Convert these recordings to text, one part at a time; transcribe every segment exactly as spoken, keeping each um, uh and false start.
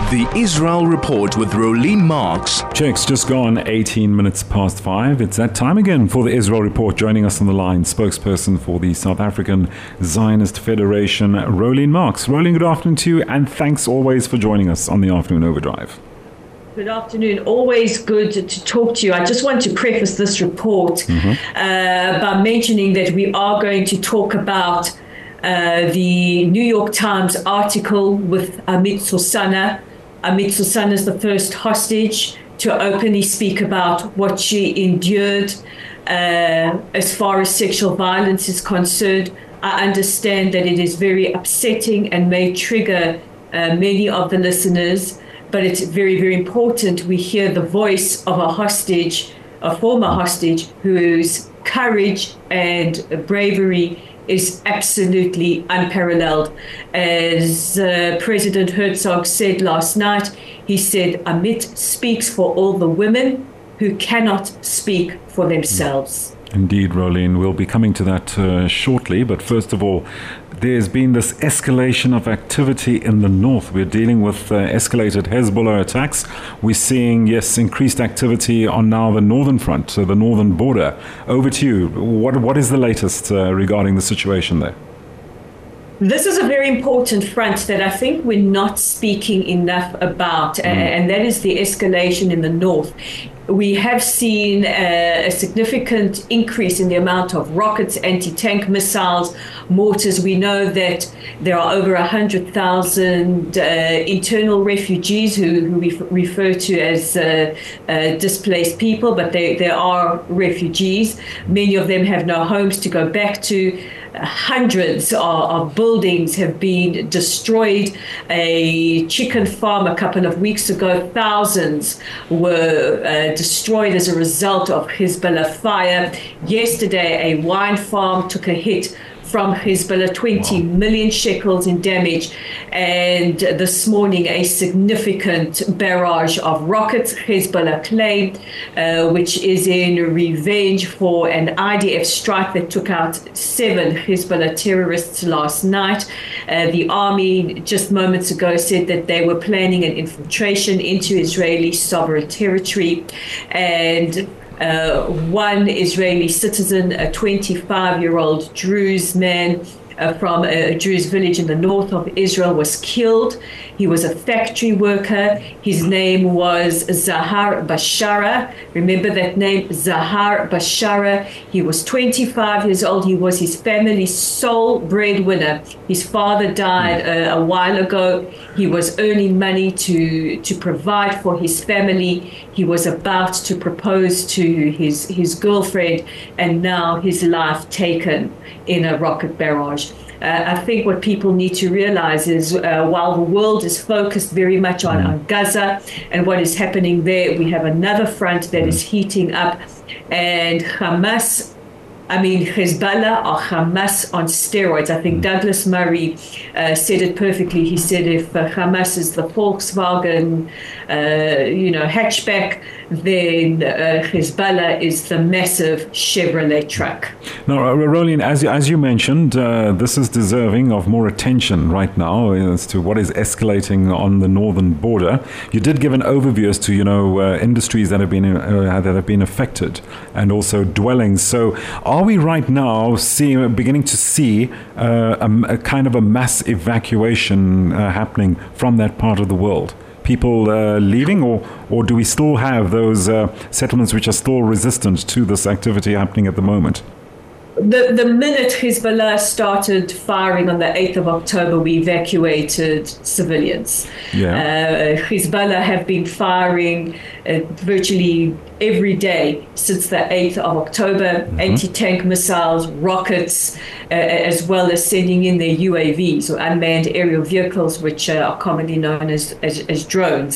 The Israel Report with Rolene Marks. Checks just gone eighteen minutes past five. It's that time again for the Israel Report. Joining us on the line, spokesperson for the South African Zionist Federation, Rolene Marks. Rolene, good afternoon to you, and thanks always for joining us on the Afternoon Overdrive. Good afternoon. Always good to talk to you. I just want to preface this report mm-hmm. uh, by mentioning that we are going to talk about uh, the New York Times article with Amit Sosana. Amit Sosana is the first hostage to openly speak about what she endured uh, as far as sexual violence is concerned. I understand that it is very upsetting and may trigger uh, many of the listeners, but it's very, very important we hear the voice of a hostage, a former hostage, whose courage and bravery is absolutely unparalleled. As uh, President Herzog said last night, he said, Amit speaks for all the women who cannot speak for themselves. Indeed, Rolene. We'll be coming to that uh, shortly. But first of all, there's been this escalation of activity in the north. We're dealing with uh, escalated Hezbollah attacks. We're seeing, yes, increased activity on now the northern front, so the northern border. Over to you. What What is the latest uh, regarding the situation there? This is a very important front that I think we're not speaking enough about, mm. and that is the escalation in the north. We have seen a, a significant increase in the amount of rockets, anti-tank missiles, mortars. We know that there are over one hundred thousand uh, internal refugees who, who we refer to as uh, uh, displaced people, but they, they are refugees. Many of them have no homes to go back to. Hundreds of, of buildings have been destroyed. A chicken farm a couple of weeks ago, thousands were uh, destroyed as a result of Hezbollah fire. Yesterday, a wine farm took a hit from Hezbollah, twenty wow. million shekels in damage. And this morning, a significant barrage of rockets, Hezbollah claimed, uh, which is in revenge for an I D F strike that took out seven Hezbollah terrorists last night. Uh, the army just moments ago said that they were planning an infiltration into Israeli sovereign territory. And Uh, one Israeli citizen, a twenty-five-year-old Druze man uh, from a Druze village in the north of Israel, was killed. He was a factory worker. His name was Zahar Bashara. Remember that name, Zahar Bashara. He was twenty-five years old. He was his family's sole breadwinner. His father died uh, a while ago. He was earning money to, to provide for his family. He was about to propose to his, his girlfriend, and now his life taken in a rocket barrage. Uh, I think what people need to realize is uh, while the world is focused very much on, on Gaza and what is happening there, we have another front that is heating up, and Hamas, I mean, Hezbollah or Hamas on steroids. I think Douglas Murray uh, said it perfectly. He said if uh, Hamas is the Volkswagen, uh, you know, hatchback, then uh, Hezbollah is the massive Chevrolet truck. Now, Rolene, as, as you mentioned, uh, this is deserving of more attention right now as to what is escalating on the northern border. You did give an overview as to, you know, uh, industries that have been uh, that have been affected, and also dwellings. So, are we right now see, beginning to see uh, a, a kind of a mass evacuation uh, happening from that part of the world? People uh, leaving, or, or do we still have those uh, settlements which are still resistant to this activity happening at the moment? The, the minute Hezbollah started firing on the eighth of October, we evacuated civilians. Yeah. Uh, Hezbollah have been firing uh, virtually every day since the eighth of October, mm-hmm. anti-tank missiles, rockets, uh, as well as sending in their U A Vs, or unmanned aerial vehicles, which uh, are commonly known as, as, as drones.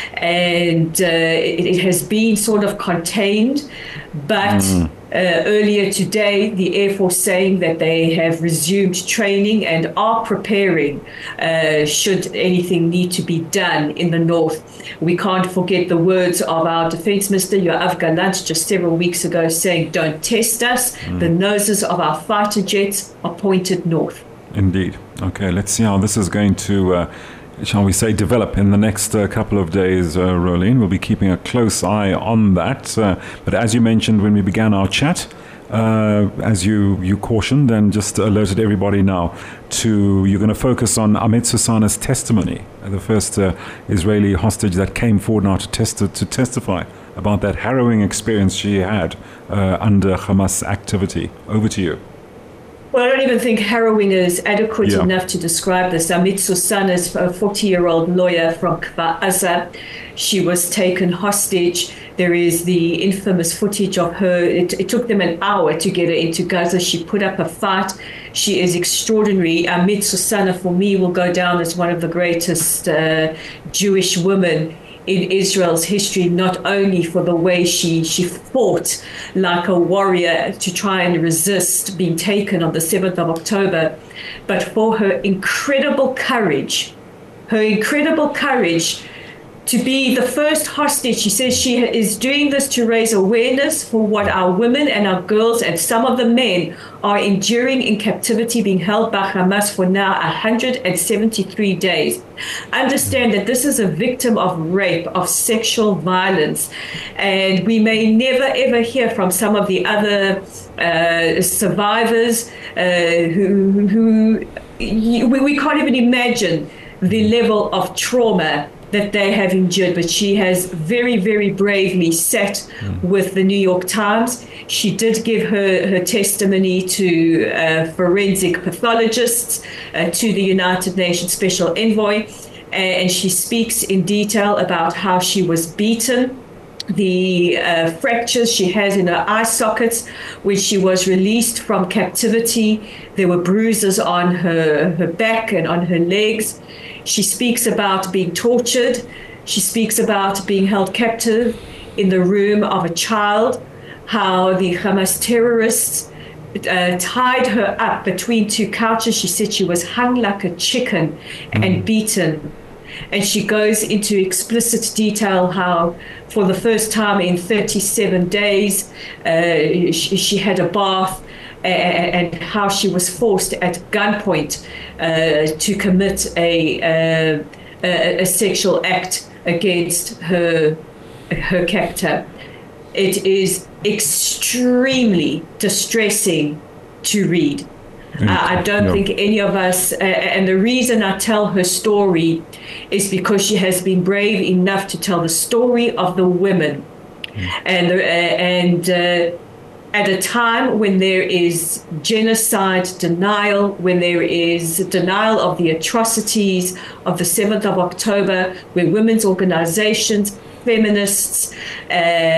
And uh, it, it has been sort of contained, but mm. Uh, earlier today, the Air Force saying that they have resumed training and are preparing uh, should anything need to be done in the north. We can't forget the words of our Defense Minister, Yoav Gallant, just several weeks ago, saying, don't test us. Mm. The noses of our fighter jets are pointed north. Indeed. Okay, let's see how this is going to uh, shall we say, develop in the next uh, couple of days, uh, Rolene. We'll be keeping a close eye on that. Uh, but as you mentioned when we began our chat, uh, as you, you cautioned and just alerted everybody now to, you're going to focus on Ahmed Sossana's testimony, the first uh, Israeli hostage that came forward now to, test, to testify about that harrowing experience she had uh, under Hamas activity. Over to you. Well, I don't even think harrowing is adequate yeah. enough to describe this. Ahmed Sossana is a forty-year-old lawyer from Kfar Aza. She was taken hostage. There is the infamous footage of her. It, it took them an hour to get her into Gaza. She put up a fight. She is extraordinary. Ahmed Sossana, for me, will go down as one of the greatest uh, Jewish women in Israel's history, not only for the way she, she fought like a warrior to try and resist being taken on the seventh of October, but for her incredible courage, her incredible courage to be the first hostage. She says she is doing this to raise awareness for what our women and our girls and some of the men are enduring in captivity, being held by Hamas for now one hundred seventy-three days. Understand that this is a victim of rape, of sexual violence, and we may never ever hear from some of the other uh, survivors uh, who, who we, we can't even imagine the level of trauma that they have endured. But she has very, very bravely sat mm. with the New York Times. She did give her, her testimony to uh, forensic pathologists, uh, to the United Nations Special Envoy, and she speaks in detail about how she was beaten, the uh, fractures she has in her eye sockets. When she was released from captivity, there were bruises on her, her back and on her legs. She speaks about being tortured. She speaks about being held captive in the room of a child, how the Hamas terrorists uh, tied her up between two couches. She said she was hung like a chicken mm. and beaten. And she goes into explicit detail how, for the first time in thirty-seven days, uh, she, she had a bath, and how she was forced at gunpoint uh, to commit a, uh, a, a sexual act against her her captor. It is extremely distressing to read. Uh, I don't no. think any of us, uh, and the reason I tell her story is because she has been brave enough to tell the story of the women, mm. and uh, and. Uh, At a time when there is genocide denial, when there is denial of the atrocities of the seventh of October, where women's organizations, feminists, uh,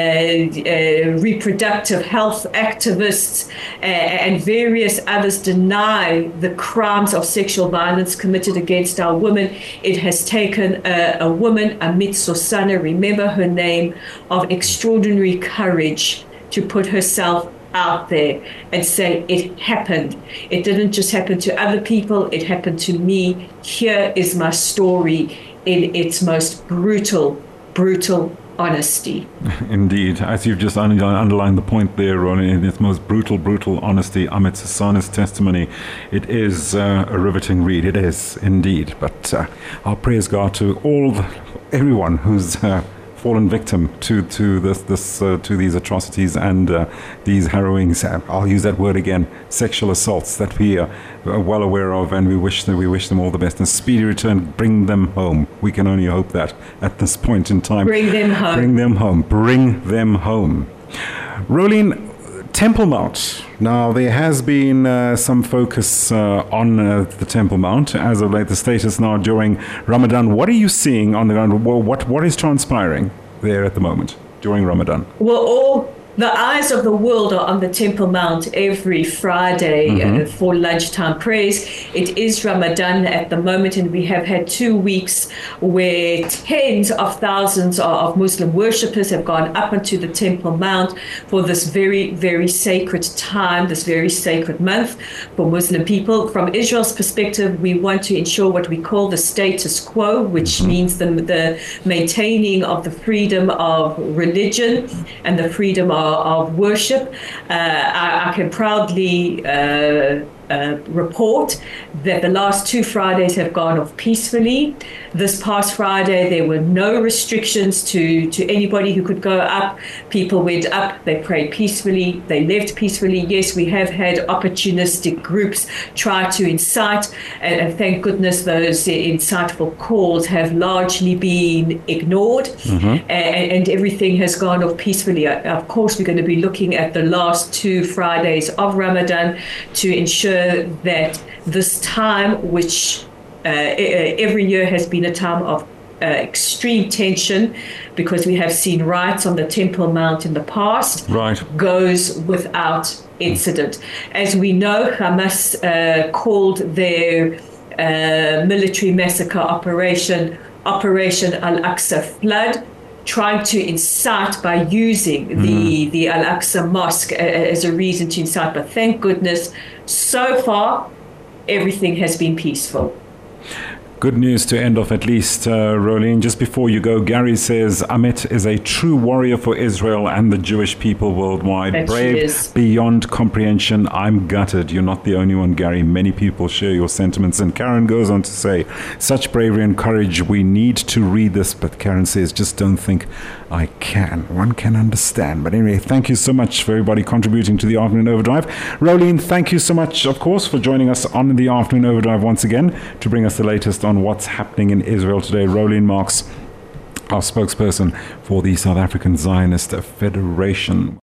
uh, reproductive health activists, uh, and various others deny the crimes of sexual violence committed against our women, it has taken a, a woman, Ahmed Sossana, remember her name, of extraordinary courage to put herself out there and say it happened. It didn't just happen to other people, it happened to me. Here is my story in its most brutal, brutal honesty. Indeed. As you've just underlined the point there, Ronnie, in its most brutal, brutal honesty, Ahmed Sossana's testimony, it is uh, a riveting read. It is, indeed. But uh, our prayers go out to all, the, everyone who's uh, fallen victim to to this this uh, to these atrocities and uh, these harrowings. I'll use that word again: sexual assaults that we are well aware of, and we wish that we wish them all the best and speedy return. Bring them home. We can only hope that at this point in time. Bring them home. Bring them home. Bring them home. Rolene, Temple Mount. Now, there has been uh, some focus uh, on uh, the Temple Mount as of late, the status now during Ramadan. What are you seeing on the ground? What What is transpiring there at the moment during Ramadan? Well, all the eyes of the world are on the Temple Mount every Friday mm-hmm. uh, for lunchtime prayers. It is Ramadan at the moment, and we have had two weeks where tens of thousands of Muslim worshippers have gone up onto the Temple Mount for this very, very sacred time, this very sacred month for Muslim people. From Israel's perspective, we want to ensure what we call the status quo, which mm-hmm. means the, the maintaining of the freedom of religion and the freedom of of worship. Uh, I, I can proudly uh, uh, report that the last two Fridays have gone off peacefully. This past Friday, there were no restrictions to, to anybody who could go up. People went up, they prayed peacefully, they left peacefully. Yes, we have had opportunistic groups try to incite, and, and thank goodness those insightful calls have largely been ignored, mm-hmm. and, and everything has gone off peacefully. Of course, we're going to be looking at the last two Fridays of Ramadan to ensure that this time, which uh, every year has been a time of uh, extreme tension, because we have seen riots on the Temple Mount in the past, right. goes without incident. As we know, Hamas uh, called their uh, military massacre operation Operation Al-Aqsa Flood, trying to incite by using mm. the, the Al-Aqsa Mosque as a reason to incite. But thank goodness, so far, everything has been peaceful. Good news to end off, at least, uh, Rolene. Just before you go, Gary says Amit is a true warrior for Israel and the Jewish people worldwide. That Brave beyond comprehension. I'm gutted. You're not the only one, Gary. Many people share your sentiments. And Karen goes on to say, such bravery and courage. We need to read this. But Karen says, just don't think I can. One can understand. But anyway, thank you so much for everybody contributing to the Afternoon Overdrive. Rolene, thank you so much, of course, for joining us on the Afternoon Overdrive once again to bring us the latest on what's happening in Israel today. Rolene Marks, our spokesperson for the South African Zionist Federation.